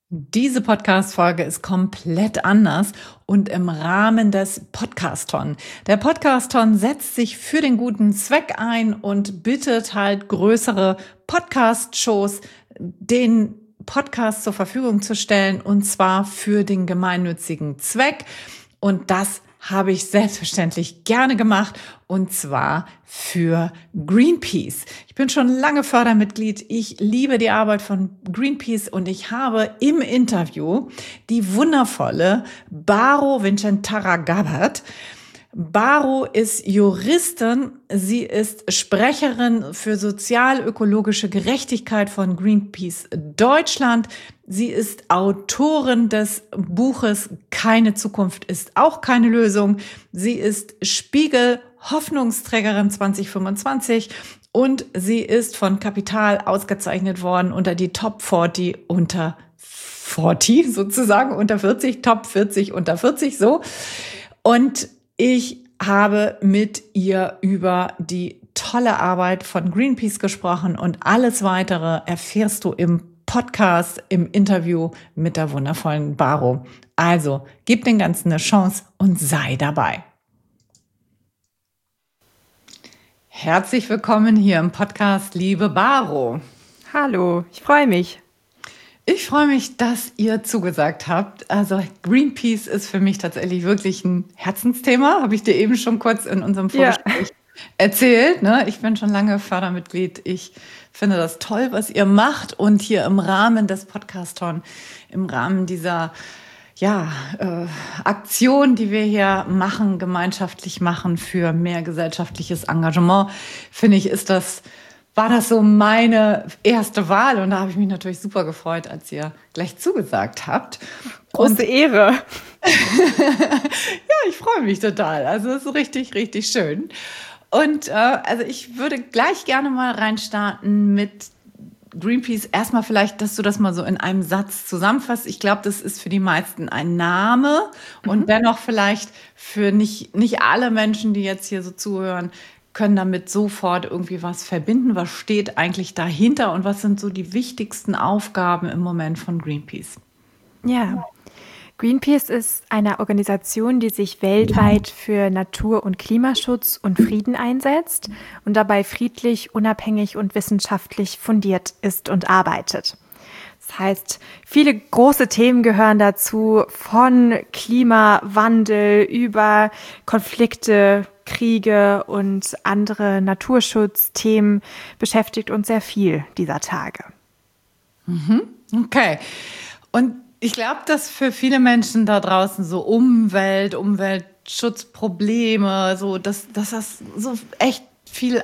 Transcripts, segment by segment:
Diese Podcast-Folge ist komplett anders und im Rahmen des Podcast-Ton. Der Podcast-Ton setzt sich für den guten Zweck ein und bittet halt größere Podcast-Shows, den Podcast zur Verfügung zu stellen, und zwar für den gemeinnützigen Zweck. Und das habe ich selbstverständlich gerne gemacht, und zwar für Greenpeace. Ich bin schon lange Fördermitglied. Ich liebe die Arbeit von Greenpeace und ich habe im Interview die wundervolle Baro Vincentara-Gabbard. Baro ist Juristin, sie ist Sprecherin für sozial-ökologische Gerechtigkeit von Greenpeace Deutschland. Sie ist Autorin des Buches Keine Zukunft ist auch keine Lösung. Sie ist Spiegel Hoffnungsträgerin 2025 und sie ist von Kapital ausgezeichnet worden unter die Top 40 unter 40 sozusagen, unter 40, Top 40 unter 40 so. Und ich habe mit ihr über die tolle Arbeit von Greenpeace gesprochen und alles weitere erfährst du im Podcast, im Interview mit der wundervollen Baro. Also, gib dem Ganzen eine Chance und sei dabei. Herzlich willkommen hier im Podcast, liebe Baro. Hallo, ich freue mich. Ich freue mich, dass ihr zugesagt habt. Also Greenpeace ist für mich tatsächlich wirklich ein Herzensthema. Habe ich dir eben schon kurz in unserem Vorgespräch erzählt. Ne? Ich bin schon lange Fördermitglied. Ich finde das toll, was ihr macht. Und hier im Rahmen des Podcast-Ton, im Rahmen dieser Aktion, die wir hier machen, gemeinschaftlich machen für mehr gesellschaftliches Engagement, finde ich, war das so meine erste Wahl. Und da habe ich mich natürlich super gefreut, als ihr gleich zugesagt habt. Große Ehre. Ja, ich freue mich total. Also es ist richtig, richtig schön. Und also ich würde gleich gerne mal reinstarten mit Greenpeace. Erstmal vielleicht, dass du das mal so in einem Satz zusammenfasst. Ich glaube, das ist für die meisten ein Name und dennoch vielleicht für nicht alle Menschen, die jetzt hier so zuhören, können damit sofort irgendwie was verbinden. Was steht eigentlich dahinter und was sind so die wichtigsten Aufgaben im Moment von Greenpeace? Ja, Greenpeace ist eine Organisation, die sich weltweit für Natur- und Klimaschutz und Frieden einsetzt und dabei friedlich, unabhängig und wissenschaftlich fundiert ist und arbeitet. Das heißt, viele große Themen gehören dazu, von Klimawandel über Konflikte, Kriege und andere Naturschutzthemen beschäftigt uns sehr viel dieser Tage. Okay. Und ich glaube, dass für viele Menschen da draußen so Umweltschutzprobleme, so dass das so echt viel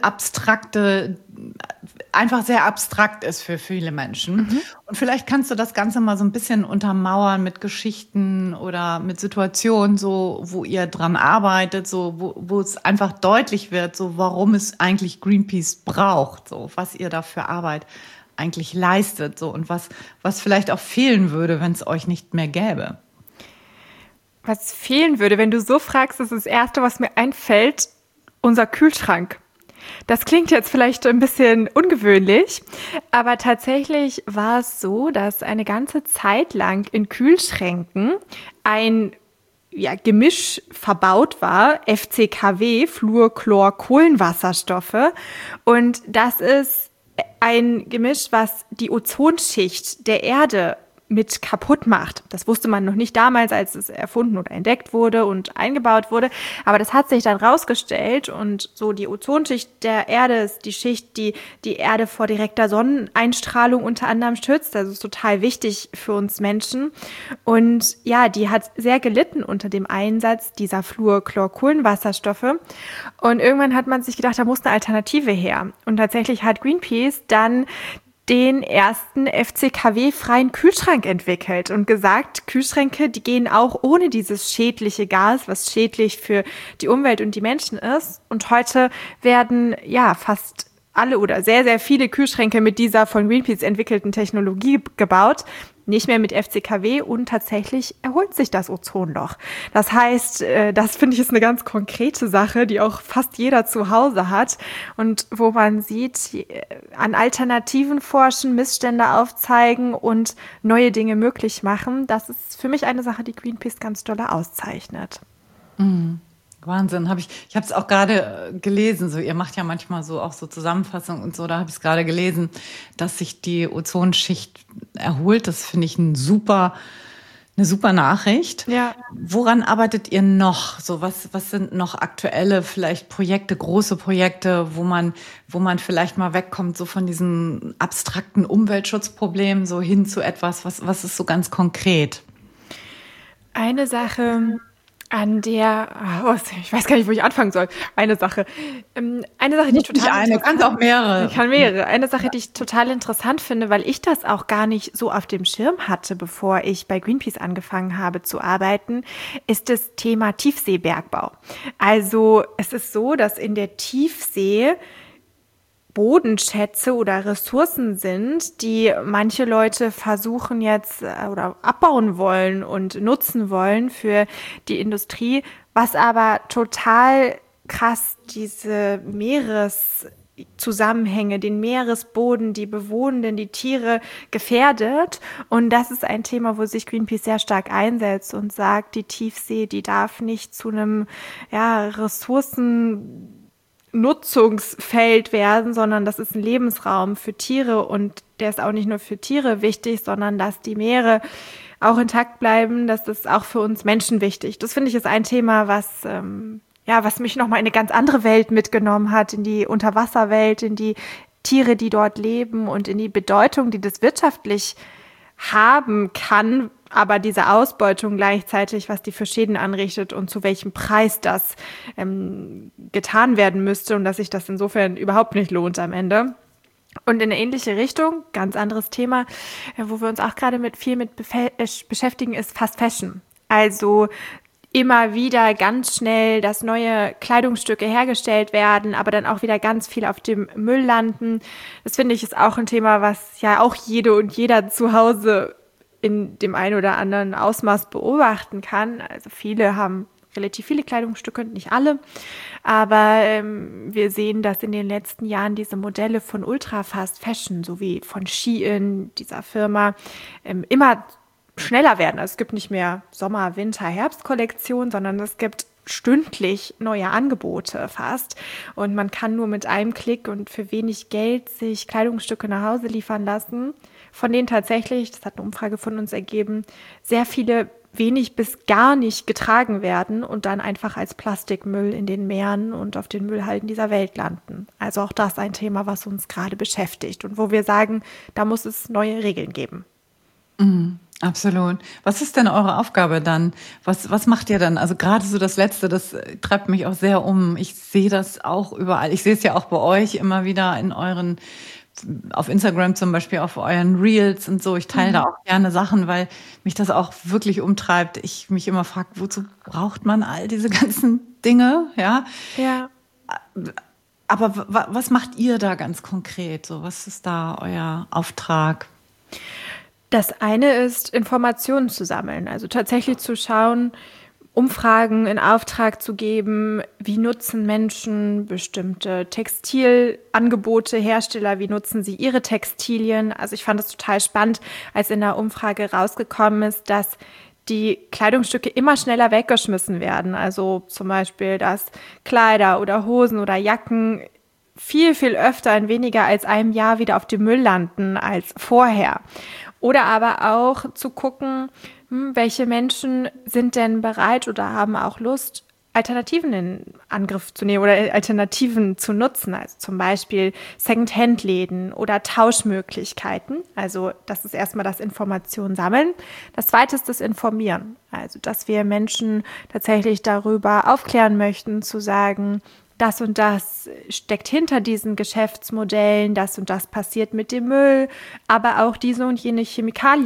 einfach sehr abstrakt ist für viele Menschen. Und vielleicht kannst du das Ganze mal so ein bisschen untermauern mit Geschichten oder mit Situationen, so wo ihr dran arbeitet, so wo es einfach deutlich wird, so warum es eigentlich Greenpeace braucht, so was ihr da für Arbeit eigentlich leistet, so und was vielleicht auch fehlen würde, wenn es euch nicht mehr gäbe. Was fehlen würde, wenn du so fragst, ist das Erste, was mir einfällt, unser Kühlschrank. Das klingt jetzt vielleicht ein bisschen ungewöhnlich, aber tatsächlich war es so, dass eine ganze Zeit lang in Kühlschränken ein Gemisch verbaut war, FCKW, Fluorchlor-Kohlenwasserstoffe. Und das ist ein Gemisch, was die Ozonschicht der Erde mit kaputt macht. Das wusste man noch nicht damals, als es erfunden oder entdeckt wurde und eingebaut wurde. Aber das hat sich dann rausgestellt und so die Ozonschicht der Erde ist die Schicht, die die Erde vor direkter Sonneneinstrahlung unter anderem schützt. Das ist total wichtig für uns Menschen. Und ja, die hat sehr gelitten unter dem Einsatz dieser Fluorchlor-Kohlenwasserstoffe. Und irgendwann hat man sich gedacht, da muss eine Alternative her. Und tatsächlich hat Greenpeace dann den ersten FCKW-freien Kühlschrank entwickelt und gesagt, Kühlschränke, die gehen auch ohne dieses schädliche Gas, was schädlich für die Umwelt und die Menschen ist. Und heute werden fast alle oder sehr, sehr viele Kühlschränke mit dieser von Greenpeace entwickelten Technologie gebaut, nicht mehr mit FCKW und tatsächlich erholt sich das Ozonloch. Das heißt, das finde ich ist eine ganz konkrete Sache, die auch fast jeder zu Hause hat und wo man sieht, an Alternativen forschen, Missstände aufzeigen und neue Dinge möglich machen. Das ist für mich eine Sache, die Greenpeace ganz doll auszeichnet. Mhm. Wahnsinn, ich habe es auch gerade gelesen, so ihr macht ja manchmal so auch so Zusammenfassungen und so, da habe ich es gerade gelesen, dass sich die Ozonschicht erholt. Das finde ich eine super Nachricht. Ja. Woran arbeitet ihr noch? So was sind noch aktuelle vielleicht Projekte, große Projekte, wo man vielleicht mal wegkommt so von diesen abstrakten Umweltschutzproblemen so hin zu etwas, was ist so ganz konkret? Eine Sache, ich weiß gar nicht, wo ich anfangen soll. Eine Sache, die ich total Eine, kannst auch mehrere. Ich kann mehrere. Eine Sache, die ich total interessant finde, weil ich das auch gar nicht so auf dem Schirm hatte, bevor ich bei Greenpeace angefangen habe zu arbeiten, ist das Thema Tiefseebergbau. Also es ist so, dass in der Tiefsee Bodenschätze oder Ressourcen sind, die manche Leute versuchen jetzt oder abbauen wollen und nutzen wollen für die Industrie, was aber total krass diese Meereszusammenhänge, den Meeresboden, die Bewohnenden, die Tiere gefährdet. Und das ist ein Thema, wo sich Greenpeace sehr stark einsetzt und sagt, die Tiefsee, die darf nicht zu einem Ressourcennutzungsfeld werden, sondern das ist ein Lebensraum für Tiere und der ist auch nicht nur für Tiere wichtig, sondern dass die Meere auch intakt bleiben, das ist auch für uns Menschen wichtig. Das finde ich ist ein Thema, was mich nochmal in eine ganz andere Welt mitgenommen hat, in die Unterwasserwelt, in die Tiere, die dort leben und in die Bedeutung, die das wirtschaftlich haben kann, aber diese Ausbeutung gleichzeitig, was die für Schäden anrichtet und zu welchem Preis das getan werden müsste und dass sich das insofern überhaupt nicht lohnt am Ende. Und in eine ähnliche Richtung, ganz anderes Thema, wo wir uns auch gerade viel mit beschäftigen, ist Fast Fashion. Also immer wieder ganz schnell, dass neue Kleidungsstücke hergestellt werden, aber dann auch wieder ganz viel auf dem Müll landen. Das finde ich ist auch ein Thema, was ja auch jede und jeder zu Hause in dem einen oder anderen Ausmaß beobachten kann. Also viele haben relativ viele Kleidungsstücke, nicht alle. Aber wir sehen, dass in den letzten Jahren diese Modelle von Ultra Fast Fashion, sowie von Shein, dieser Firma, immer schneller werden. Also es gibt nicht mehr Sommer-, Winter-, Herbst-Kollektion, sondern es gibt stündlich neue Angebote fast. Und man kann nur mit einem Klick und für wenig Geld sich Kleidungsstücke nach Hause liefern lassen, von denen tatsächlich, das hat eine Umfrage von uns ergeben, sehr viele wenig bis gar nicht getragen werden und dann einfach als Plastikmüll in den Meeren und auf den Müllhalden dieser Welt landen. Also auch das ein Thema, was uns gerade beschäftigt und wo wir sagen, da muss es neue Regeln geben. Absolut. Was ist denn eure Aufgabe dann? Was macht ihr dann? Also gerade so das Letzte, das treibt mich auch sehr um. Ich sehe das auch überall. Ich sehe es ja auch bei euch immer wieder auf Instagram zum Beispiel, auf euren Reels und so. Ich teile da auch gerne Sachen, weil mich das auch wirklich umtreibt. Ich mich immer frage, wozu braucht man all diese ganzen Dinge? Ja. Ja. Aber was macht ihr da ganz konkret? So, was ist da euer Auftrag? Das eine ist, Informationen zu sammeln, also tatsächlich zu schauen, Umfragen in Auftrag zu geben, wie nutzen Menschen bestimmte Textilangebote, Hersteller, wie nutzen sie ihre Textilien. Also ich fand es total spannend, als in der Umfrage rausgekommen ist, dass die Kleidungsstücke immer schneller weggeschmissen werden. Also zum Beispiel, dass Kleider oder Hosen oder Jacken viel, viel öfter in weniger als einem Jahr wieder auf dem Müll landen als vorher. Oder aber auch zu gucken, welche Menschen sind denn bereit oder haben auch Lust, Alternativen in Angriff zu nehmen oder Alternativen zu nutzen. Also zum Beispiel Second-Hand-Läden oder Tauschmöglichkeiten. Also das ist erstmal das Information sammeln. Das Zweite ist das Informieren. Also dass wir Menschen tatsächlich darüber aufklären möchten, zu sagen, das und das steckt hinter diesen Geschäftsmodellen, das und das passiert mit dem Müll, aber auch diese und jene Chemikalien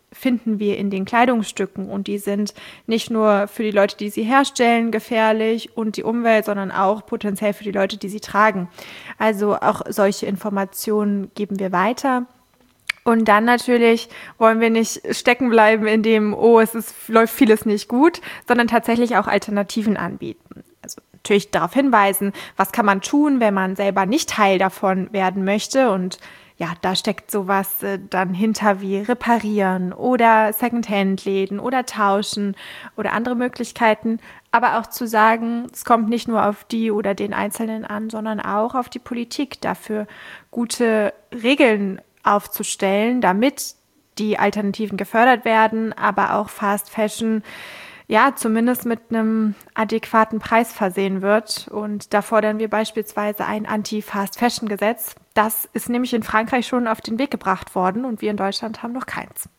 finden wir in den Kleidungsstücken und die sind nicht nur für die Leute, die sie herstellen, gefährlich und die Umwelt, sondern auch potenziell für die Leute, die sie tragen. Also auch solche Informationen geben wir weiter. Und dann natürlich wollen wir nicht stecken bleiben in dem, läuft vieles nicht gut, sondern tatsächlich auch Alternativen anbieten. Also natürlich darauf hinweisen, was kann man tun, wenn man selber nicht Teil davon werden möchte. Und ja, da steckt sowas dann hinter wie reparieren oder Secondhand-Läden oder tauschen oder andere Möglichkeiten. Aber auch zu sagen, es kommt nicht nur auf die oder den Einzelnen an, sondern auch auf die Politik, dafür gute Regeln aufzustellen, damit die Alternativen gefördert werden, aber auch Fast Fashion ja zumindest mit einem adäquaten Preis versehen wird. Und da fordern wir beispielsweise ein Anti-Fast-Fashion-Gesetz. Das ist nämlich in Frankreich schon auf den Weg gebracht worden und wir in Deutschland haben noch keins.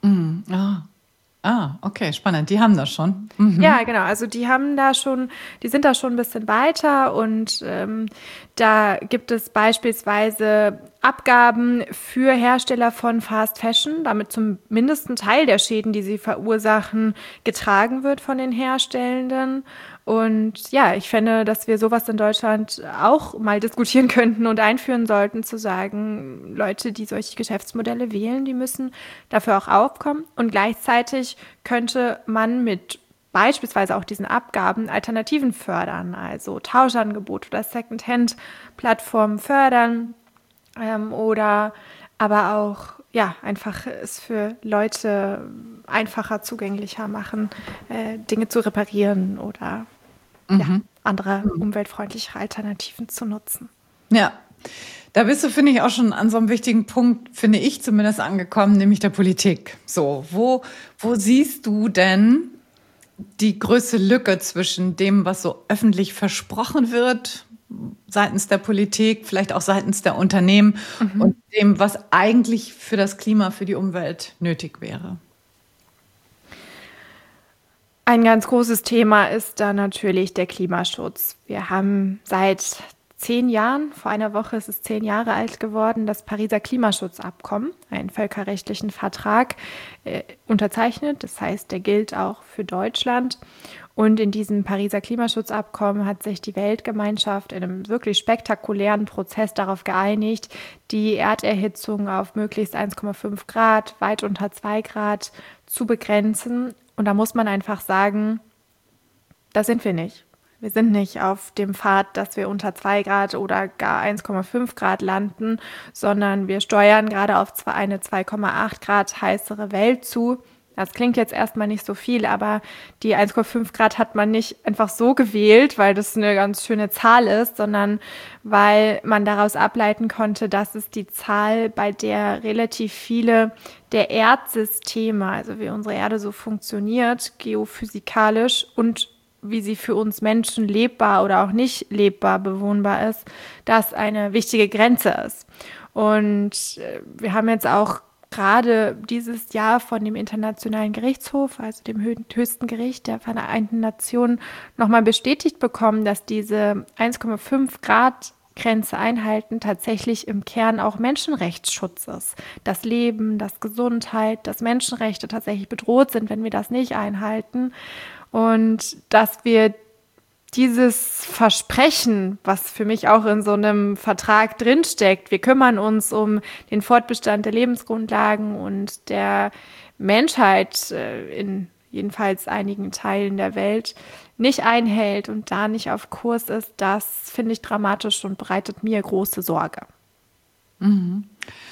Okay, spannend. Die haben das schon. Ja, genau. Also die sind da schon ein bisschen weiter und da gibt es beispielsweise Abgaben für Hersteller von Fast Fashion, damit zumindest ein Teil der Schäden, die sie verursachen, getragen wird von den Herstellenden. Und ja, ich fände, dass wir sowas in Deutschland auch mal diskutieren könnten und einführen sollten, zu sagen, Leute, die solche Geschäftsmodelle wählen, die müssen dafür auch aufkommen. Und gleichzeitig könnte man mit beispielsweise auch diesen Abgaben Alternativen fördern, also Tauschangebote oder Secondhand-Plattformen fördern oder aber auch ja, einfach es für Leute einfacher zugänglicher machen, Dinge zu reparieren oder andere umweltfreundlichere Alternativen zu nutzen. Ja, da bist du, finde ich, auch schon an so einem wichtigen Punkt, finde ich zumindest, angekommen, nämlich der Politik. So, wo siehst du denn die größte Lücke zwischen dem, was so öffentlich versprochen wird, seitens der Politik, vielleicht auch seitens der Unternehmen und dem, was eigentlich für das Klima, für die Umwelt nötig wäre? Ein ganz großes Thema ist da natürlich der Klimaschutz. Wir haben seit 10 Jahren, vor einer Woche ist es 10 Jahre alt geworden, das Pariser Klimaschutzabkommen, einen völkerrechtlichen Vertrag, unterzeichnet. Das heißt, der gilt auch für Deutschland. Und in diesem Pariser Klimaschutzabkommen hat sich die Weltgemeinschaft in einem wirklich spektakulären Prozess darauf geeinigt, die Erderhitzung auf möglichst 1,5 Grad, weit unter 2 Grad zu begrenzen. Und da muss man einfach sagen, da sind wir nicht. Wir sind nicht auf dem Pfad, dass wir unter 2 Grad oder gar 1,5 Grad landen, sondern wir steuern gerade auf eine 2,8 Grad heißere Welt zu. Das klingt jetzt erstmal nicht so viel, aber die 1,5 Grad hat man nicht einfach so gewählt, weil das eine ganz schöne Zahl ist, sondern weil man daraus ableiten konnte, dass es die Zahl, bei der relativ viele der Erdsysteme, also wie unsere Erde so funktioniert, geophysikalisch und wie sie für uns Menschen lebbar oder auch nicht lebbar bewohnbar ist, das eine wichtige Grenze ist. Und wir haben jetzt auch gerade dieses Jahr von dem Internationalen Gerichtshof, also dem höchsten Gericht der Vereinten Nationen, nochmal bestätigt bekommen, dass diese 1,5 Grad Grenze einhalten tatsächlich im Kern auch Menschenrechtsschutz ist. Das Leben, das Gesundheit, dass Menschenrechte tatsächlich bedroht sind, wenn wir das nicht einhalten. Und dass wir dieses Versprechen, was für mich auch in so einem Vertrag drinsteckt, wir kümmern uns um den Fortbestand der Lebensgrundlagen und der Menschheit in jedenfalls einigen Teilen der Welt, nicht einhält und da nicht auf Kurs ist, das finde ich dramatisch und bereitet mir große Sorge. Und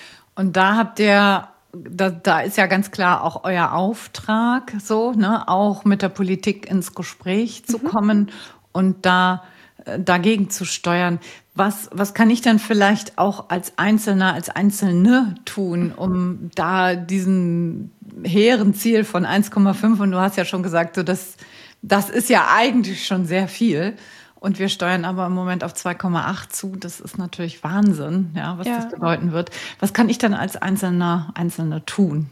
da habt ihr, da ist ja ganz klar auch euer Auftrag, so, ne, auch mit der Politik ins Gespräch zu kommen und dagegen zu steuern. Was kann ich dann vielleicht auch als Einzelner, als Einzelne tun, um da diesen hehren Ziel von 1,5, und du hast ja schon gesagt, so das ist ja eigentlich schon sehr viel. Und wir steuern aber im Moment auf 2,8 zu. Das ist natürlich Wahnsinn, ja, was das bedeuten wird. Was kann ich dann als Einzelne tun?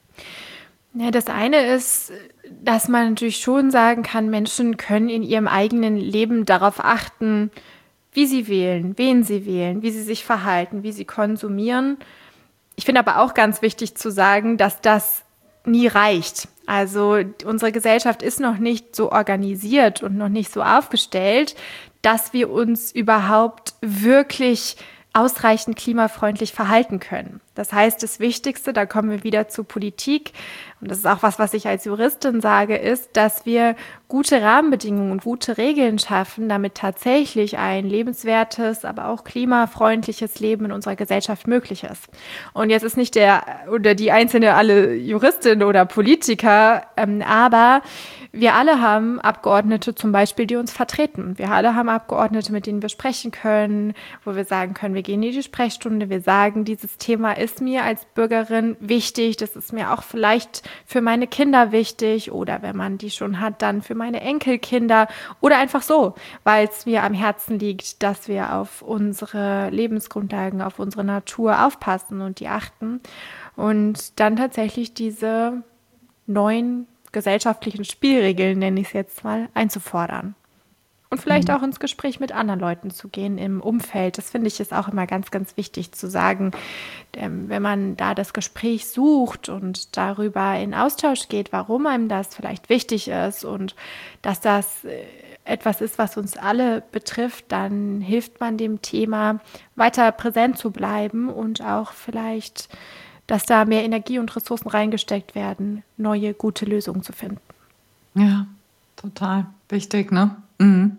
Ja, das eine ist, dass man natürlich schon sagen kann, Menschen können in ihrem eigenen Leben darauf achten, wie sie wählen, wen sie wählen, wie sie sich verhalten, wie sie konsumieren. Ich finde aber auch ganz wichtig zu sagen, dass das nie reicht. Also unsere Gesellschaft ist noch nicht so organisiert und noch nicht so aufgestellt, dass wir uns überhaupt wirklich ausreichend klimafreundlich verhalten können. Das heißt, das Wichtigste, da kommen wir wieder zur Politik, und das ist auch was ich als Juristin sage, ist, dass wir gute Rahmenbedingungen und gute Regeln schaffen, damit tatsächlich ein lebenswertes, aber auch klimafreundliches Leben in unserer Gesellschaft möglich ist. Und jetzt ist nicht der oder die einzelne alle Juristin oder Politiker, aber wir alle haben Abgeordnete zum Beispiel, die uns vertreten. Wir alle haben Abgeordnete, mit denen wir sprechen können, wo wir sagen können, wir gehen in die Sprechstunde, wir sagen, dieses Thema ist mir als Bürgerin wichtig, das ist mir auch vielleicht für meine Kinder wichtig oder wenn man die schon hat, dann für meine Enkelkinder oder einfach so, weil es mir am Herzen liegt, dass wir auf unsere Lebensgrundlagen, auf unsere Natur aufpassen und die achten und dann tatsächlich diese neuen gesellschaftlichen Spielregeln, nenne ich es jetzt mal, einzufordern. Und vielleicht auch ins Gespräch mit anderen Leuten zu gehen im Umfeld. Das finde ich ist auch immer ganz, ganz wichtig zu sagen, wenn man da das Gespräch sucht und darüber in Austausch geht, warum einem das vielleicht wichtig ist und dass das etwas ist, was uns alle betrifft, dann hilft man dem Thema weiter präsent zu bleiben und auch vielleicht, dass da mehr Energie und Ressourcen reingesteckt werden, neue, gute Lösungen zu finden. Ja, total wichtig, ne? Mhm.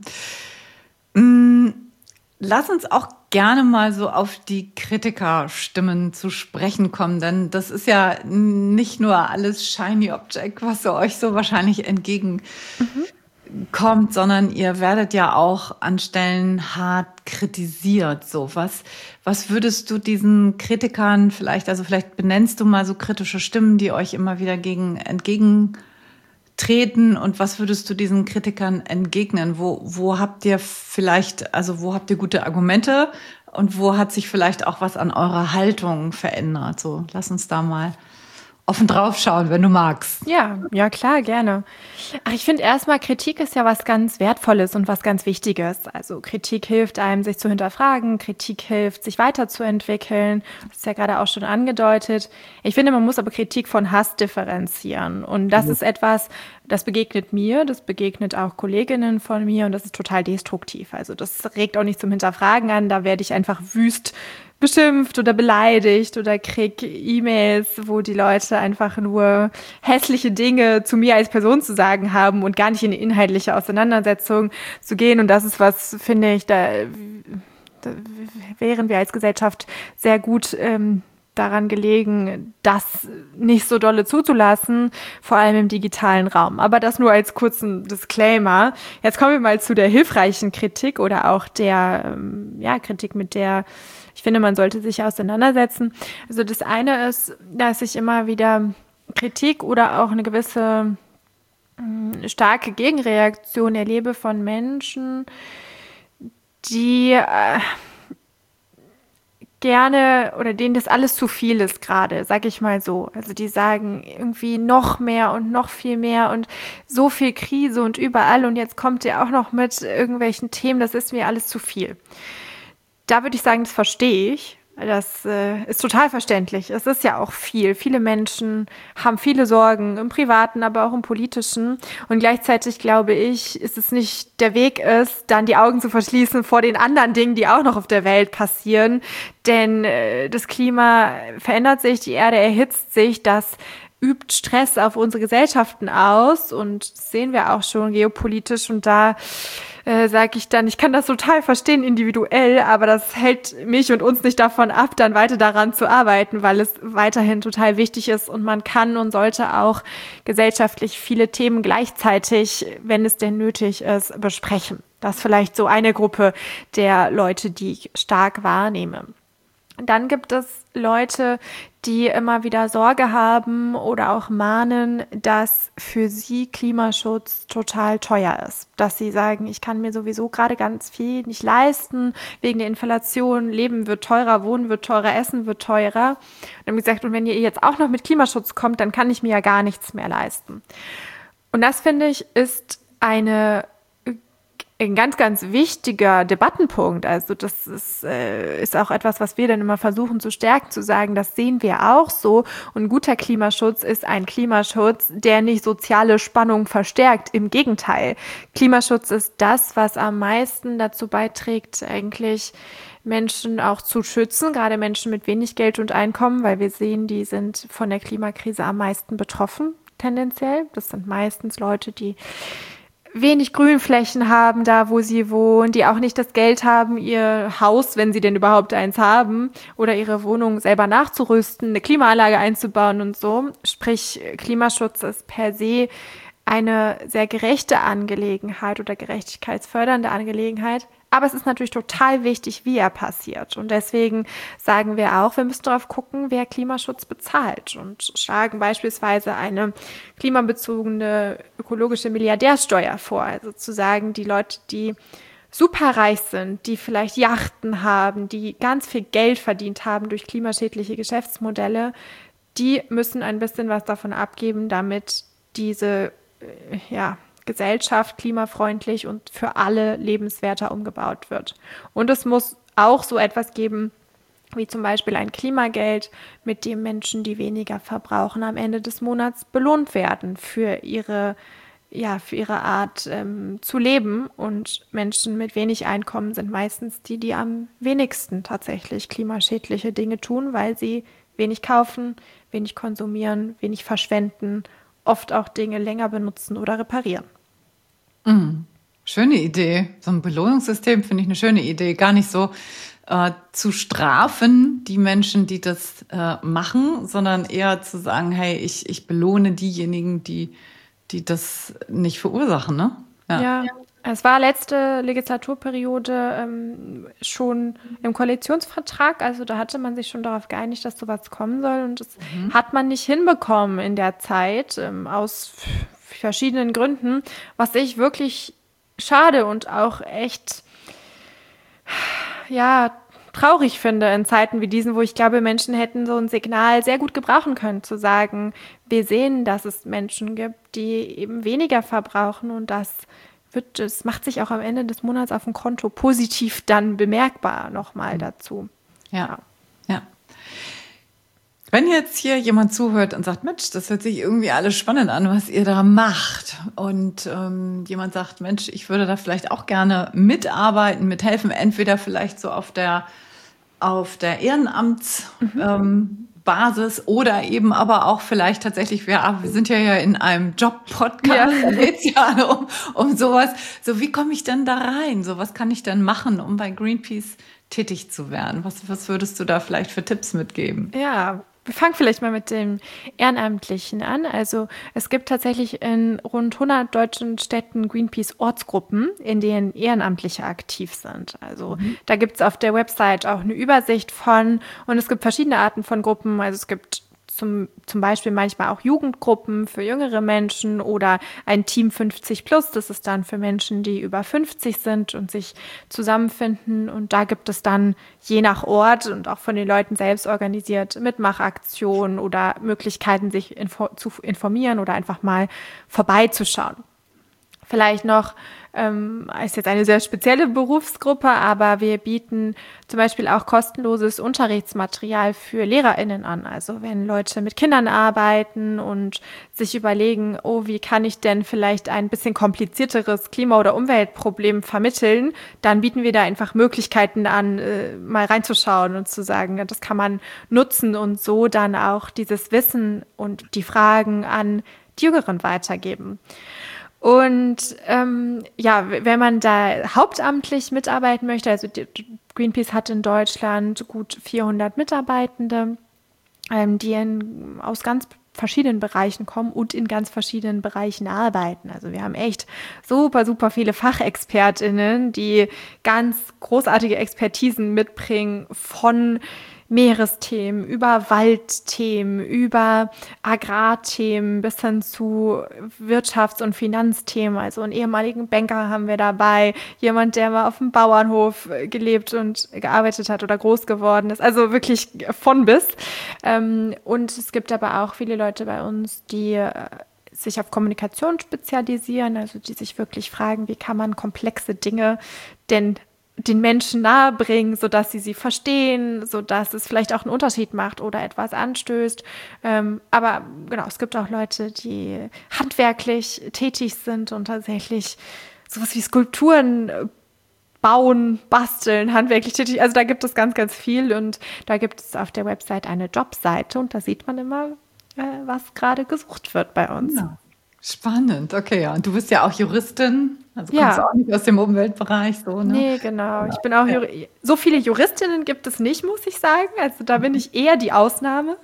Lass uns auch gerne mal so auf die Kritikerstimmen zu sprechen kommen, denn das ist ja nicht nur alles Shiny Object, was so euch so wahrscheinlich entgegenkommt, sondern ihr werdet ja auch an Stellen hart kritisiert. So, was würdest du diesen Kritikern vielleicht benennst du mal so kritische Stimmen, die euch immer wieder entgegentreten, und was würdest du diesen Kritikern entgegnen? Wo habt ihr gute Argumente und wo hat sich vielleicht auch was an eurer Haltung verändert? So, lass uns da mal offen drauf schauen, wenn du magst. Ja, klar, gerne. Ich finde erstmal, Kritik ist ja was ganz Wertvolles und was ganz Wichtiges. Also Kritik hilft einem, sich zu hinterfragen. Kritik hilft, sich weiterzuentwickeln. Das ist ja gerade auch schon angedeutet. Ich finde, man muss aber Kritik von Hass differenzieren. Und das ist etwas, das begegnet mir, das begegnet auch Kolleginnen von mir und das ist total destruktiv. Also das regt auch nicht zum Hinterfragen an. Da werde ich einfach wüst beschimpft oder beleidigt oder krieg E-Mails, wo die Leute einfach nur hässliche Dinge zu mir als Person zu sagen haben und gar nicht in eine inhaltliche Auseinandersetzung zu gehen. Und das ist was, finde ich, da wären wir als Gesellschaft sehr gut daran gelegen, das nicht so dolle zuzulassen, vor allem im digitalen Raum. Aber das nur als kurzen Disclaimer. Jetzt kommen wir mal zu der hilfreichen Kritik oder auch der Kritik, mit der ich finde, man sollte sich auseinandersetzen. Also das eine ist, dass ich immer wieder Kritik oder auch eine gewisse starke Gegenreaktion erlebe von Menschen, die gerne oder denen das alles zu viel ist gerade, sag ich mal so. Also die sagen irgendwie noch mehr und noch viel mehr und so viel Krise und überall und jetzt kommt ihr auch noch mit irgendwelchen Themen, das ist mir alles zu viel. Da würde ich sagen, das verstehe ich. Das ist total verständlich. Es ist ja auch viel. Viele Menschen haben viele Sorgen im Privaten, aber auch im Politischen. Und gleichzeitig glaube ich, ist es nicht der Weg ist, dann die Augen zu verschließen vor den anderen Dingen, die auch noch auf der Welt passieren. Denn das Klima verändert sich, die Erde erhitzt sich, das übt Stress auf unsere Gesellschaften aus. Und das sehen wir auch schon geopolitisch. Und da sage ich dann, ich kann das total verstehen individuell, aber das hält mich und uns nicht davon ab, dann weiter daran zu arbeiten, weil es weiterhin total wichtig ist und man kann und sollte auch gesellschaftlich viele Themen gleichzeitig, wenn es denn nötig ist, besprechen. Das ist vielleicht so eine Gruppe der Leute, die ich stark wahrnehme. Dann gibt es Leute, die immer wieder Sorge haben oder auch mahnen, dass für sie Klimaschutz total teuer ist. Dass sie sagen, ich kann mir sowieso gerade ganz viel nicht leisten, wegen der Inflation, Leben wird teurer, Wohnen wird teurer, Essen wird teurer. Und haben gesagt, und wenn ihr jetzt auch noch mit Klimaschutz kommt, dann kann ich mir ja gar nichts mehr leisten. Und das, finde ich, ist eine ein ganz, ganz wichtiger Debattenpunkt. Also das ist auch etwas, was wir dann immer versuchen zu stärken, zu sagen, das sehen wir auch so. Und ein guter Klimaschutz ist ein Klimaschutz, der nicht soziale Spannung verstärkt. Im Gegenteil. Klimaschutz ist das, was am meisten dazu beiträgt, eigentlich Menschen auch zu schützen, gerade Menschen mit wenig Geld und Einkommen, weil wir sehen, die sind von der Klimakrise am meisten betroffen, tendenziell. Das sind meistens Leute, die wenig Grünflächen haben, da wo sie wohnen, die auch nicht das Geld haben, ihr Haus, wenn sie denn überhaupt eins haben, oder ihre Wohnung selber nachzurüsten, eine Klimaanlage einzubauen und so. Sprich, Klimaschutz ist per se eine sehr gerechte Angelegenheit oder gerechtigkeitsfördernde Angelegenheit. Aber es ist natürlich total wichtig, wie er passiert. Und deswegen sagen wir auch, wir müssen darauf gucken, wer Klimaschutz bezahlt. Und schlagen beispielsweise eine klimabezogene ökologische Milliardärsteuer vor. Also zu sagen, die Leute, die superreich sind, die vielleicht Yachten haben, die ganz viel Geld verdient haben durch klimaschädliche Geschäftsmodelle, die müssen ein bisschen was davon abgeben, damit diese Gesellschaft klimafreundlich und für alle lebenswerter umgebaut wird. Und es muss auch so etwas geben, wie zum Beispiel ein Klimageld, mit dem Menschen, die weniger verbrauchen, am Ende des Monats belohnt werden für ihre Art zu leben. Und Menschen mit wenig Einkommen sind meistens die am wenigsten tatsächlich klimaschädliche Dinge tun, weil sie wenig kaufen, wenig konsumieren, wenig verschwenden, oft auch Dinge länger benutzen oder reparieren. Schöne Idee. So ein Belohnungssystem finde ich eine schöne Idee. Gar nicht so zu strafen, die Menschen, die das machen, sondern eher zu sagen, hey, ich belohne diejenigen, die das nicht verursachen, ne? Ja. Es war letzte Legislaturperiode schon im Koalitionsvertrag, also da hatte man sich schon darauf geeinigt, dass sowas kommen soll, und das hat man nicht hinbekommen in der Zeit, aus verschiedenen Gründen, was ich wirklich schade und auch echt traurig finde in Zeiten wie diesen, wo ich glaube, Menschen hätten so ein Signal sehr gut gebrauchen können, zu sagen, wir sehen, dass es Menschen gibt, die eben weniger verbrauchen, und das macht sich auch am Ende des Monats auf dem Konto positiv dann bemerkbar nochmal dazu. Ja. Wenn jetzt hier jemand zuhört und sagt, Mensch, das hört sich irgendwie alles spannend an, was ihr da macht, und jemand sagt, Mensch, ich würde da vielleicht auch gerne mithelfen, entweder vielleicht so auf der Ehrenamtsbasis oder eben aber auch vielleicht tatsächlich, wir sind ja in einem Job-Podcast, da geht es ja um sowas. So, wie komme ich denn da rein? So, was kann ich denn machen, um bei Greenpeace tätig zu werden? Was würdest du da vielleicht für Tipps mitgeben? Ja, wir fangen vielleicht mal mit dem Ehrenamtlichen an. Also es gibt tatsächlich in rund 100 deutschen Städten Greenpeace-Ortsgruppen, in denen Ehrenamtliche aktiv sind. Also da gibt es auf der Website auch eine Übersicht von, und es gibt verschiedene Arten von Gruppen. Also es gibt zum Beispiel manchmal auch Jugendgruppen für jüngere Menschen oder ein Team 50 plus. Das ist dann für Menschen, die über 50 sind und sich zusammenfinden. Und da gibt es dann je nach Ort und auch von den Leuten selbst organisiert Mitmachaktionen oder Möglichkeiten, sich zu informieren oder einfach mal vorbeizuschauen. Vielleicht noch, ist jetzt eine sehr spezielle Berufsgruppe, aber wir bieten zum Beispiel auch kostenloses Unterrichtsmaterial für LehrerInnen an. Also wenn Leute mit Kindern arbeiten und sich überlegen, wie kann ich denn vielleicht ein bisschen komplizierteres Klima- oder Umweltproblem vermitteln, dann bieten wir da einfach Möglichkeiten an, mal reinzuschauen und zu sagen, das kann man nutzen und so dann auch dieses Wissen und die Fragen an die Jüngeren weitergeben. Und wenn man da hauptamtlich mitarbeiten möchte, also Greenpeace hat in Deutschland gut 400 Mitarbeitende, die aus ganz verschiedenen Bereichen kommen und in ganz verschiedenen Bereichen arbeiten. Also wir haben echt super, super viele FachexpertInnen, die ganz großartige Expertisen mitbringen, von Meeresthemen, über Waldthemen, über Agrarthemen bis hin zu Wirtschafts- und Finanzthemen. Also einen ehemaligen Banker haben wir dabei, jemand, der mal auf dem Bauernhof gelebt und gearbeitet hat oder groß geworden ist. Also wirklich von bis. Und es gibt aber auch viele Leute bei uns, die sich auf Kommunikation spezialisieren, also die sich wirklich fragen, wie kann man komplexe Dinge denn den Menschen nahebringen, sodass sie verstehen, sodass es vielleicht auch einen Unterschied macht oder etwas anstößt. Aber genau, es gibt auch Leute, die handwerklich tätig sind und tatsächlich sowas wie Skulpturen bauen, basteln, handwerklich tätig. Also da gibt es ganz, ganz viel und da gibt es auf der Website eine Jobseite und da sieht man immer, was gerade gesucht wird bei uns. Ja. Spannend, okay, ja. Und du bist ja auch Juristin, also kommst du Ja. auch nicht aus dem Umweltbereich, so, ne? Nee, genau. Ich bin auch so viele Juristinnen gibt es nicht, muss ich sagen. Also da bin ich eher die Ausnahme.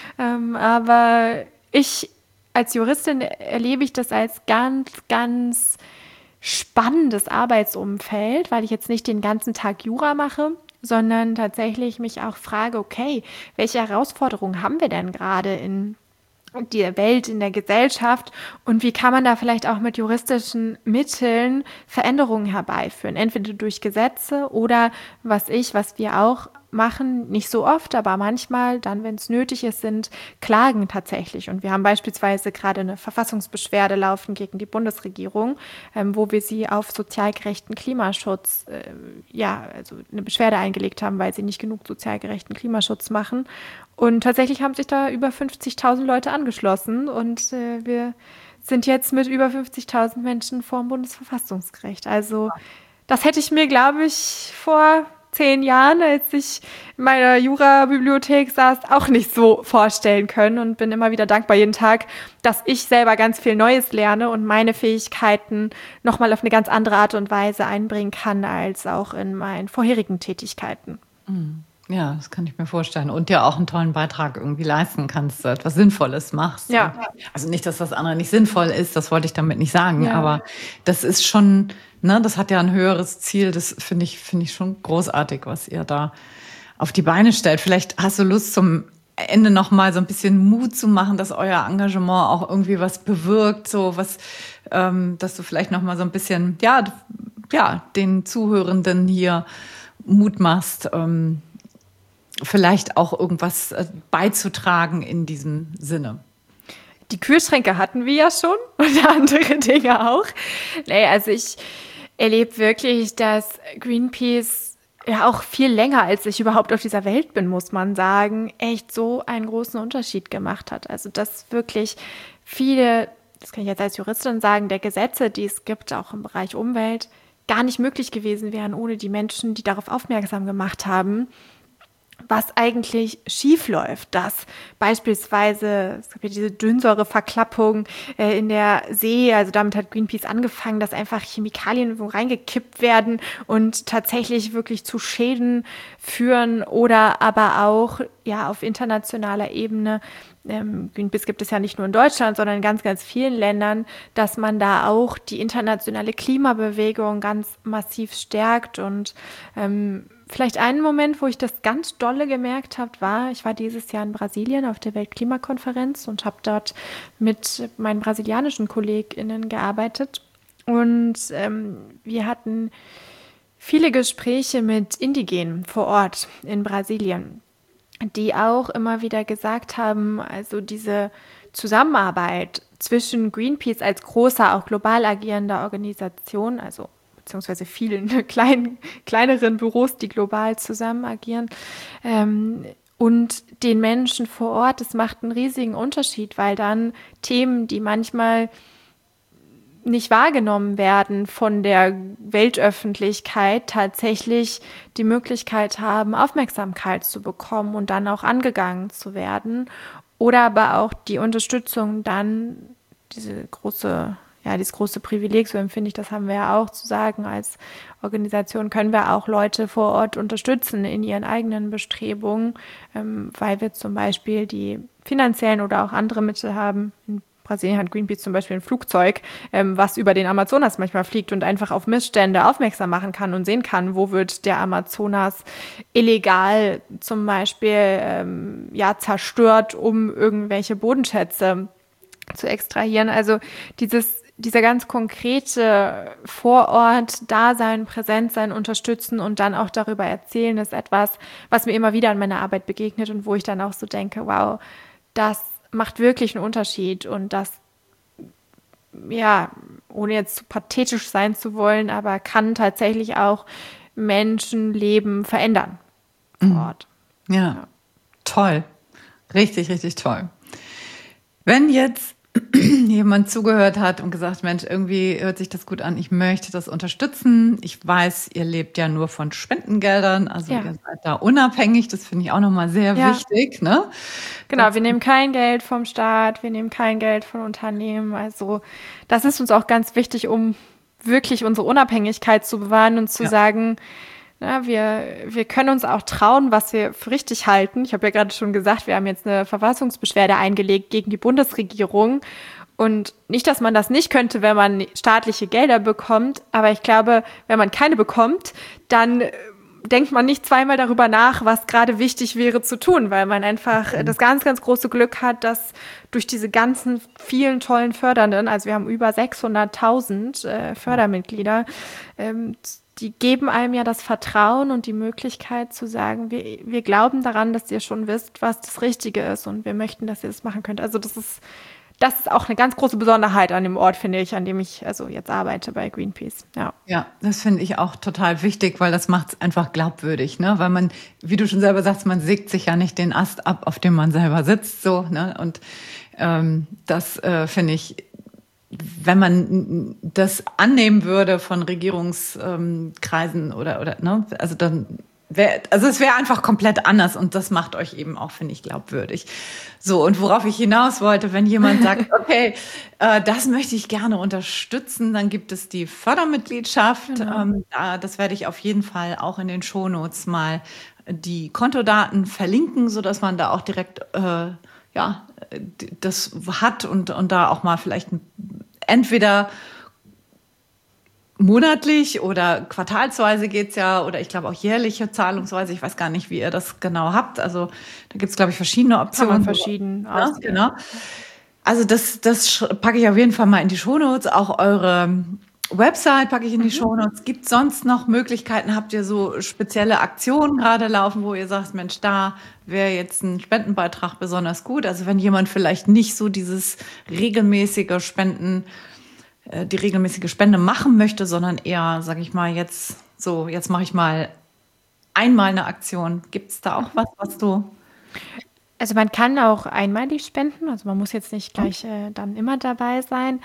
Aber ich als Juristin erlebe ich das als ganz, ganz spannendes Arbeitsumfeld, weil ich jetzt nicht den ganzen Tag Jura mache, sondern tatsächlich mich auch frage, okay, welche Herausforderungen haben wir denn gerade in der Welt, in der Gesellschaft und wie kann man da vielleicht auch mit juristischen Mitteln Veränderungen herbeiführen, entweder durch Gesetze oder was wir auch machen, nicht so oft, aber manchmal, dann, wenn es nötig ist, sind Klagen tatsächlich. Und wir haben beispielsweise gerade eine Verfassungsbeschwerde laufen gegen die Bundesregierung, wo wir sie auf sozial gerechten Klimaschutz, also eine Beschwerde eingelegt haben, weil sie nicht genug sozial gerechten Klimaschutz machen. Und tatsächlich haben sich da über 50.000 Leute angeschlossen und wir sind jetzt mit über 50.000 Menschen vor dem Bundesverfassungsgericht. Also das hätte ich mir, glaube ich, vor 10 Jahren, als ich in meiner Jura-Bibliothek saß, auch nicht so vorstellen können und bin immer wieder dankbar jeden Tag, dass ich selber ganz viel Neues lerne und meine Fähigkeiten nochmal auf eine ganz andere Art und Weise einbringen kann, als auch in meinen vorherigen Tätigkeiten. Ja, das kann ich mir vorstellen. Und ja auch einen tollen Beitrag irgendwie leisten kannst, etwas Sinnvolles machst. Ja. Also nicht, dass das andere nicht sinnvoll ist, das wollte ich damit nicht sagen, Ja. aber das ist schon, ne, das hat ja ein höheres Ziel, das finde ich schon großartig, was ihr da auf die Beine stellt. Vielleicht hast du Lust, zum Ende noch mal so ein bisschen Mut zu machen, dass euer Engagement auch irgendwie was bewirkt, so was, dass du vielleicht noch mal so ein bisschen, ja, den Zuhörenden hier Mut machst, vielleicht auch irgendwas beizutragen in diesem Sinne. Die Kühlschränke hatten wir ja schon und andere Dinge auch. Nee, also ich erlebe wirklich, dass Greenpeace ja auch viel länger, als ich überhaupt auf dieser Welt bin, muss man sagen, echt so einen großen Unterschied gemacht hat. Also dass wirklich viele, das kann ich jetzt als Juristin sagen, der Gesetze, die es gibt, auch im Bereich Umwelt, gar nicht möglich gewesen wären ohne die Menschen, die darauf aufmerksam gemacht haben, was eigentlich schief läuft, dass beispielsweise, es gibt ja diese Dünnsäureverklappung in der See, also damit hat Greenpeace angefangen, dass einfach Chemikalien irgendwo reingekippt werden und tatsächlich wirklich zu Schäden führen oder aber auch ja auf internationaler Ebene, Greenpeace gibt es ja nicht nur in Deutschland, sondern in ganz, ganz vielen Ländern, dass man da auch die internationale Klimabewegung ganz massiv stärkt und vielleicht einen Moment, wo ich das ganz dolle gemerkt habe, ich war dieses Jahr in Brasilien auf der Weltklimakonferenz und habe dort mit meinen brasilianischen KollegInnen gearbeitet. Und wir hatten viele Gespräche mit Indigenen vor Ort in Brasilien, die auch immer wieder gesagt haben, also diese Zusammenarbeit zwischen Greenpeace als großer, auch global agierender Organisation, also beziehungsweise vielen kleineren Büros, die global zusammen agieren, und den Menschen vor Ort, das macht einen riesigen Unterschied, weil dann Themen, die manchmal nicht wahrgenommen werden von der Weltöffentlichkeit, tatsächlich die Möglichkeit haben, Aufmerksamkeit zu bekommen und dann auch angegangen zu werden. Oder aber auch die Unterstützung dann, dieses große Privileg, so empfinde ich, das haben wir ja auch zu sagen, als Organisation können wir auch Leute vor Ort unterstützen in ihren eigenen Bestrebungen, weil wir zum Beispiel die finanziellen oder auch andere Mittel haben. In Brasilien hat Greenpeace zum Beispiel ein Flugzeug, was über den Amazonas manchmal fliegt und einfach auf Missstände aufmerksam machen kann und sehen kann, wo wird der Amazonas illegal zum Beispiel zerstört, um irgendwelche Bodenschätze zu extrahieren. Also dieser ganz konkrete Vor-Ort-Dasein, Präsentsein, unterstützen und dann auch darüber erzählen, ist etwas, was mir immer wieder in meiner Arbeit begegnet und wo ich dann auch so denke, wow, das macht wirklich einen Unterschied und das ja, ohne jetzt zu pathetisch sein zu wollen, aber kann tatsächlich auch Menschenleben verändern vor Ort. Ja, toll. Richtig, richtig toll. Wenn jetzt jemand zugehört hat und gesagt, Mensch, irgendwie hört sich das gut an, ich möchte das unterstützen. Ich weiß, ihr lebt ja nur von Spendengeldern, also ihr seid da unabhängig. Das finde ich auch nochmal sehr wichtig. Ne? Genau, wir nehmen kein Geld vom Staat, wir nehmen kein Geld von Unternehmen. Also das ist uns auch ganz wichtig, um wirklich unsere Unabhängigkeit zu bewahren und zu sagen, na, wir können uns auch trauen, was wir für richtig halten. Ich habe ja gerade schon gesagt, wir haben jetzt eine Verfassungsbeschwerde eingelegt gegen die Bundesregierung. Und nicht, dass man das nicht könnte, wenn man staatliche Gelder bekommt. Aber ich glaube, wenn man keine bekommt, dann denkt man nicht zweimal darüber nach, was gerade wichtig wäre zu tun, weil man einfach das ganz, ganz große Glück hat, dass durch diese ganzen vielen tollen Fördernden, also wir haben über 600.000 Fördermitglieder, die geben einem ja das Vertrauen und die Möglichkeit zu sagen, wir glauben daran, dass ihr schon wisst, was das Richtige ist und wir möchten, dass ihr das machen könnt. Also das ist auch eine ganz große Besonderheit an dem Ort, finde ich, an dem ich also jetzt arbeite bei Greenpeace. Ja, das finde ich auch total wichtig, weil das macht es einfach glaubwürdig, ne? Weil man, wie du schon selber sagst, man sägt sich ja nicht den Ast ab, auf dem man selber sitzt, so, ne? Und das finde ich, wenn man das annehmen würde von Regierungskreisen oder ne, also dann es wäre einfach komplett anders und das macht euch eben auch, finde ich, glaubwürdig. So, und worauf ich hinaus wollte, wenn jemand sagt, okay, das möchte ich gerne unterstützen, dann gibt es die Fördermitgliedschaft. Genau. Das werde ich auf jeden Fall auch in den Shownotes mal die Kontodaten verlinken, sodass man da auch direkt das hat und da auch mal vielleicht entweder monatlich oder quartalsweise geht's ja, oder ich glaube auch jährliche Zahlungsweise. Ich weiß gar nicht, wie ihr das genau habt. Also da gibt's, glaube ich, verschiedene Optionen. Kann man verschieden auswählen. Genau. Also das packe ich auf jeden Fall mal in die Shownotes. Auch eure Website packe ich in die Shownotes. Gibt es sonst noch Möglichkeiten? Habt ihr so spezielle Aktionen gerade laufen, wo ihr sagt, Mensch, da wäre jetzt ein Spendenbeitrag besonders gut? Also wenn jemand vielleicht nicht so dieses regelmäßige die regelmäßige Spende machen möchte, sondern eher, sage ich mal, jetzt mache ich mal einmal eine Aktion. Gibt es da auch was du... Also man kann auch einmalig spenden, also man muss jetzt nicht gleich dann immer dabei sein.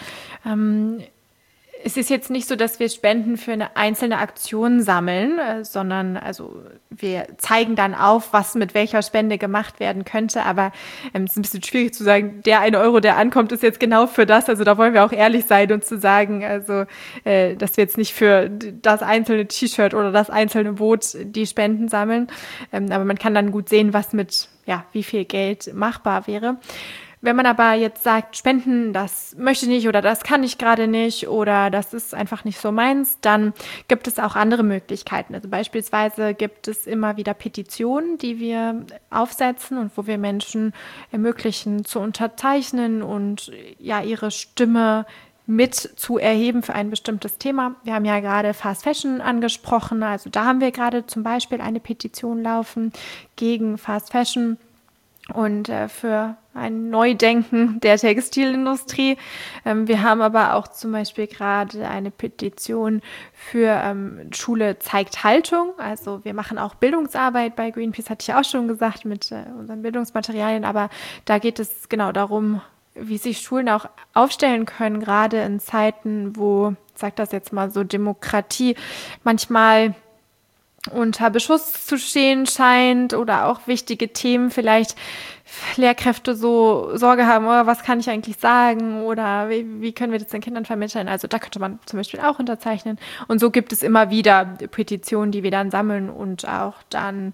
Es ist jetzt nicht so, dass wir Spenden für eine einzelne Aktion sammeln, sondern also wir zeigen dann auf, was mit welcher Spende gemacht werden könnte. Aber es ist ein bisschen schwierig zu sagen, der 1 Euro, der ankommt, ist jetzt genau für das. Also da wollen wir auch ehrlich sein und zu sagen, also dass wir jetzt nicht für das einzelne T-Shirt oder das einzelne Boot die Spenden sammeln. Aber man kann dann gut sehen, was mit wie viel Geld machbar wäre. Wenn man aber jetzt sagt, Spenden, das möchte ich nicht oder das kann ich gerade nicht oder das ist einfach nicht so meins, dann gibt es auch andere Möglichkeiten. Also beispielsweise gibt es immer wieder Petitionen, die wir aufsetzen und wo wir Menschen ermöglichen, zu unterzeichnen und ihre Stimme mit zu erheben für ein bestimmtes Thema. Wir haben ja gerade Fast Fashion angesprochen, also da haben wir gerade zum Beispiel eine Petition laufen gegen Fast Fashion und für ein Neudenken der Textilindustrie. Wir haben aber auch zum Beispiel gerade eine Petition für Schule zeigt Haltung. Also wir machen auch Bildungsarbeit bei Greenpeace, hatte ich auch schon gesagt, mit unseren Bildungsmaterialien. Aber da geht es genau darum, wie sich Schulen auch aufstellen können, gerade in Zeiten, wo, ich sage das jetzt mal so, Demokratie manchmal unter Beschuss zu stehen scheint oder auch wichtige Themen vielleicht Lehrkräfte so Sorge haben, was kann ich eigentlich sagen oder wie können wir das den Kindern vermitteln? Also da könnte man zum Beispiel auch unterzeichnen. Und so gibt es immer wieder Petitionen, die wir dann sammeln und auch dann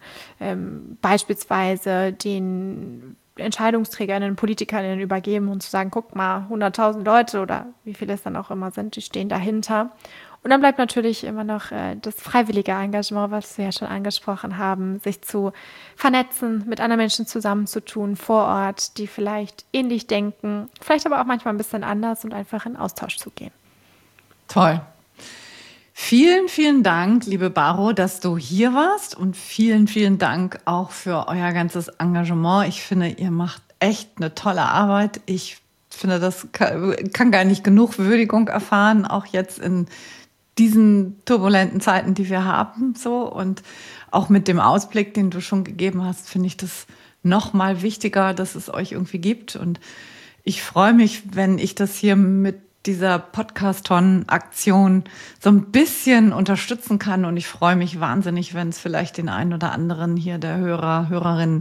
beispielsweise den Entscheidungsträgerinnen, Politikerinnen übergeben und zu sagen, guck mal, 100.000 Leute oder wie viele es dann auch immer sind, die stehen dahinter. Und dann bleibt natürlich immer noch das freiwillige Engagement, was wir ja schon angesprochen haben, sich zu vernetzen, mit anderen Menschen zusammenzutun vor Ort, die vielleicht ähnlich denken, vielleicht aber auch manchmal ein bisschen anders und einfach in Austausch zu gehen. Toll. Vielen, vielen Dank, liebe Baro, dass du hier warst und vielen, vielen Dank auch für euer ganzes Engagement. Ich finde, ihr macht echt eine tolle Arbeit. Ich finde, das kann gar nicht genug Würdigung erfahren, auch jetzt in diesen turbulenten Zeiten, die wir haben, so. Und auch mit dem Ausblick, den du schon gegeben hast, finde ich das noch mal wichtiger, dass es euch irgendwie gibt. Und ich freue mich, wenn ich das hier mit dieser Podcast-Ton-Aktion so ein bisschen unterstützen kann. Und ich freue mich wahnsinnig, wenn es vielleicht den einen oder anderen hier der Hörerin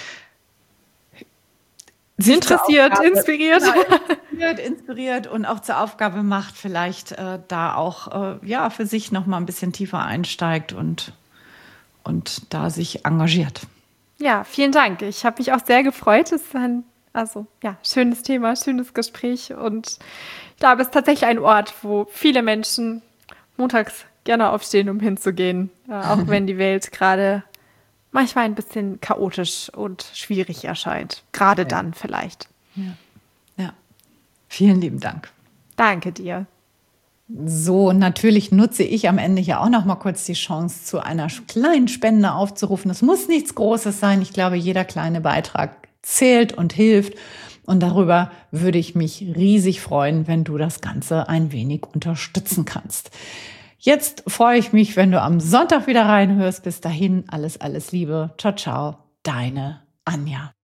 inspiriert und auch zur Aufgabe macht, vielleicht da auch für sich noch mal ein bisschen tiefer einsteigt und da sich engagiert. Ja, vielen Dank. Ich habe mich auch sehr gefreut. Es ist ein schönes Thema, schönes Gespräch. Und ich glaube, es ist tatsächlich ein Ort, wo viele Menschen montags gerne aufstehen, um hinzugehen. Auch wenn die Welt gerade manchmal ein bisschen chaotisch und schwierig erscheint. Gerade dann vielleicht. Ja. Vielen lieben Dank. Danke dir. So, natürlich nutze ich am Ende hier auch noch mal kurz die Chance, zu einer kleinen Spende aufzurufen. Das muss nichts Großes sein. Ich glaube, jeder kleine Beitrag zählt und hilft. Und darüber würde ich mich riesig freuen, wenn du das Ganze ein wenig unterstützen kannst. Jetzt freue ich mich, wenn du am Sonntag wieder reinhörst. Bis dahin, alles Liebe. Ciao, ciao. Deine Anja.